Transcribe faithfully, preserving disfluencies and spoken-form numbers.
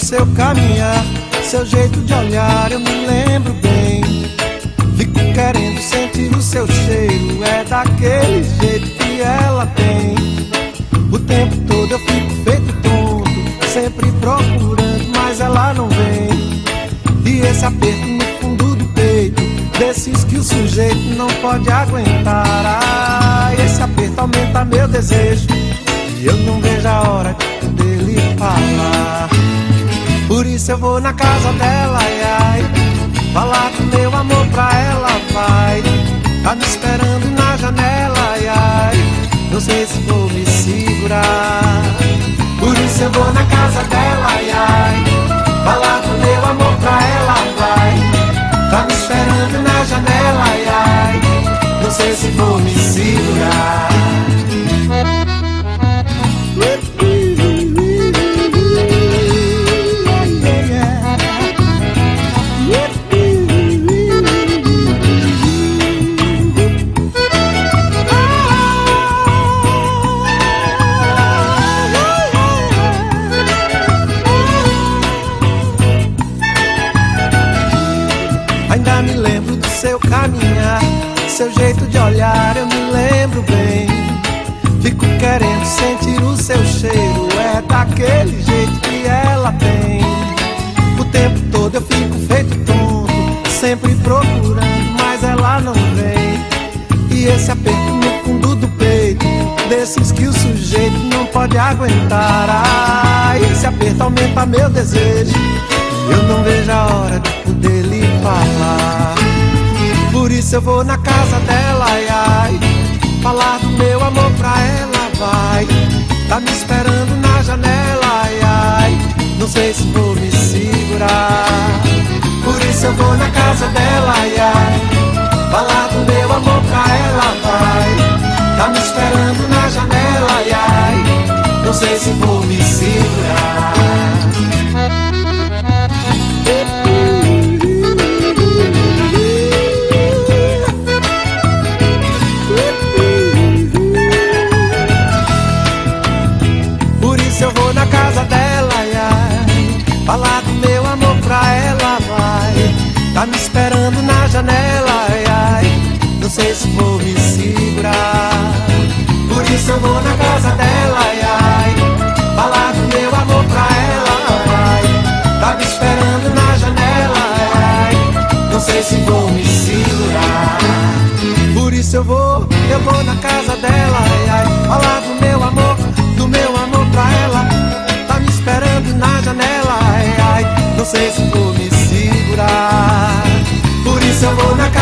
seu caminhar, seu jeito de olhar, eu me lembro bem. Fico querendo sentir o seu cheiro, é daquele jeito que ela tem. O tempo todo eu fico feito tonto, sempre procurando, mas ela não vem. E esse aperto no fundo do peito, desses que o sujeito não pode aguentar. Ah, esse aperto aumenta meu desejo, e eu não vejo a hora de poder lhe falar. Por isso eu vou na casa dela, ai, ai, falar do meu amor pra ela, vai. Tá me esperando na janela, ai, ai, não sei se vou me segurar. Por isso eu vou na casa dela, ai, ai, falar do meu amor pra ela, vai. Tá me esperando na janela, ai, ai, não sei se vou me segurar. Ainda me lembro do seu caminhar, seu jeito de olhar, eu me lembro bem. Fico querendo sentir o seu cheiro, é daquele jeito que ela tem. O tempo todo eu fico feito tonto, sempre procurando, mas ela não vem. E esse aperto no fundo do peito, desses que o sujeito não pode aguentar. Ah, esse aperto aumenta meu desejo, eu não vejo a hora de poder lhe falar. Por isso eu vou na casa dela, ai, ai, falar do meu amor pra ela, vai. Tá me esperando na janela, ai, ai, não sei se vou me segurar. Por isso eu vou na casa dela, ai, ai, falar do meu amor pra ela, vai. Tá me esperando na janela, ai, ai, não sei se vou me segurar. Eu vou na casa dela, ai, ai, falar do meu amor pra ela, vai. Tá me esperando na janela, ai, ai, não sei se vou me segurar. Por isso eu vou na casa dela, ai, ai, falar do meu amor pra ela, vai. Tá me esperando na janela, ai, ai, não sei se vou me segurar. Por isso eu vou, eu vou na casa dela, ai, ai, falar do meu amor, do meu amor pra ela. Tá me esperando na janela, ai, ai, não sei se vou me segurar. Por isso eu vou na casa